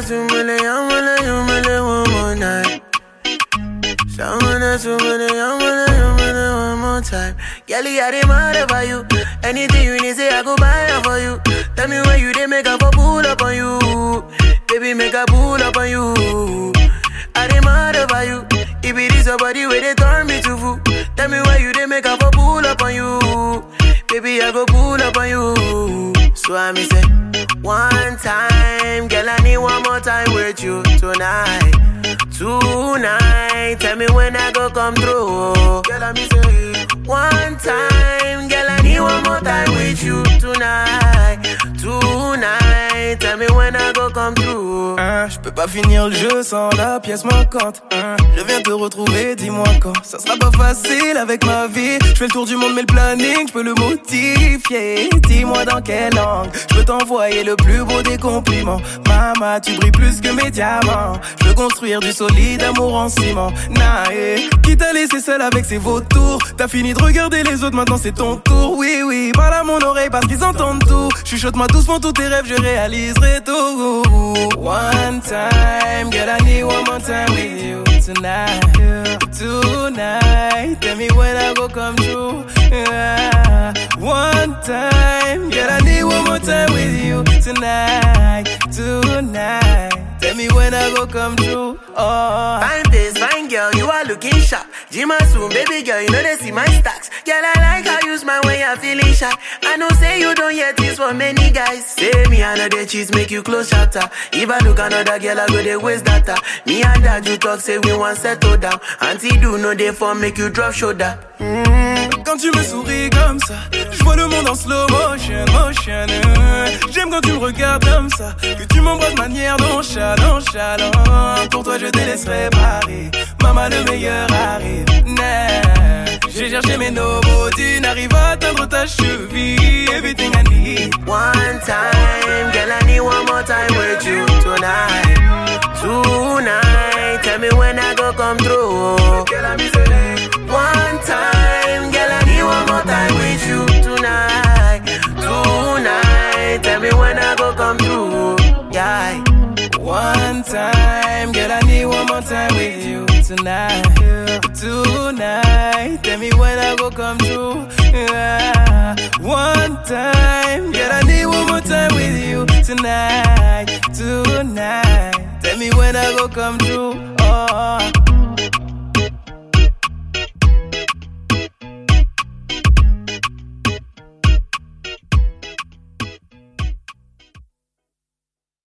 one more night. Someone one more time. Girlie, I demand over you. Anything you need, say I go buy it for you. Tell me where you did make up for pull up on you. Baby, make a pull up on you. I demand over you. If it is your body where they turn me to fool. Tell me where you did make up for pull up on you. Baby, I go pull up on you. So I me say, one time, girl, I need one more time with you tonight. Tonight, tell me when I go come through. Girl, I me say, one time, girl, I need one more time with you tonight. Tonight, tell me when I go come through. Je peux pas finir le jeu sans la pièce manquante. Je viens te retrouver, dis-moi quand. Ça sera pas facile avec ma vie. Je fais le tour du monde mais le planning, je peux le modifier. Dis-moi dans quelle langue je peux t'envoyer le plus beau des compliments. Maman, tu brilles plus que mes diamants. Je veux construire du solide amour en ciment. Nae, qui t'a laissé seul avec ses vautours. T'as fini de regarder les autres, maintenant c'est ton tour. Oui, oui, parle à mon oreille parce qu'ils entendent tout. Chuchote-moi doucement tous tes rêves, je réaliserai tout. One time, girl, I need one more time with you tonight. Tonight, tell me when I go come true. One time, girl, I need one more time with you tonight. Tonight, tell me when I go come true. Oh. Fine face, fine girl, you are looking sharp. Jima soon, baby girl, you know they see my stacks. Girl, I like how you smile when you're feeling shy. I know say you don't hear this from many guys. Say me another cheese make you close chapter. If I look another girl, I go they waste data. Me and that you talk, say we want settle down. Auntie do know they form make you drop shoulder. Quand tu me souris comme ça, je vois le monde en slow motion, motion. J'aime quand tu me regardes comme ça, que tu m'embrasses de manière nonchalante. Pour toi je te laisserai parler, maman le meilleur arrive. J'ai cherché mes nobody, n'arrive à atteindre ta cheville. Everything I need. One time, girl, I need one more time with you tonight. Tonight, tell me when I go come through. Girl, I miss it. One time, girl, I need one more time with you tonight. Tonight, tell me when I go come through. Yeah. One time, girl, I need one more time with you tonight. Tonight, tell me when I go come true. One time, girl, I need one more time with you tonight. Tonight, tell me when I go come true. Oh.